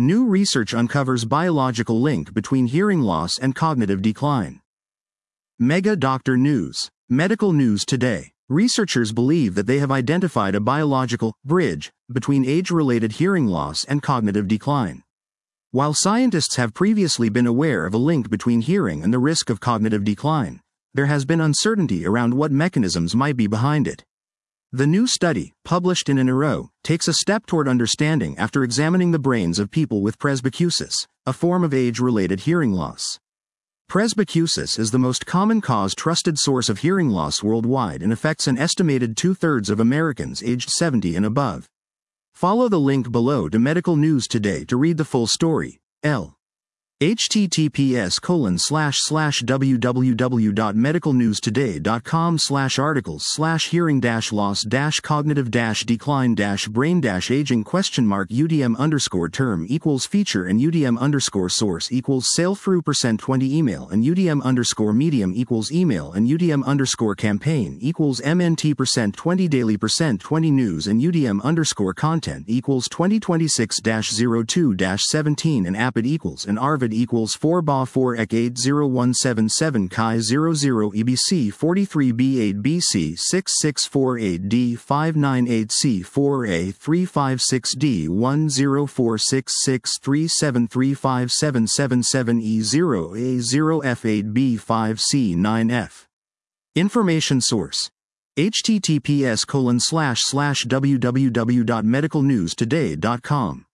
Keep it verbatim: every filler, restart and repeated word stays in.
New research uncovers biological link between hearing loss and cognitive decline. Mega Doctor News. Medical News Today. Researchers believe that they have identified a biological bridge between age-related hearing loss and cognitive decline. While scientists have previously been aware of a link between hearing and the risk of cognitive decline, there has been uncertainty around what mechanisms might be behind it. The new study, published in Neuro, takes a step toward understanding after examining the brains of people with presbycusis, a form of age-related hearing loss. Presbycusis is the most common cause trusted source of hearing loss worldwide and affects an estimated two-thirds of Americans aged seventy and above. Follow the link below to Medical News Today to read the full story. L. https colon slash slash www.medicalnewstoday.com slash articles slash hearing dash loss dash cognitive dash decline dash brain dash aging question mark UDM underscore term equals feature and UDM underscore source equals sale through percent twenty email and UDM underscore medium equals email and UDM underscore campaign equals MNT percent twenty daily percent twenty news and UDM underscore content equals twenty twenty-six dash zero two dash seventeen and APID equals and Arvid equals four B A four E C eight zero one seven seven Chi zero zero E B C forty-three B eight B C six six four eight D five nine eight C four A three five six D one zero four six six three seven three five seven seven seven E zero A zero F eight B five C nine F. Information source. https colon slash slash www.medicalnewstoday.com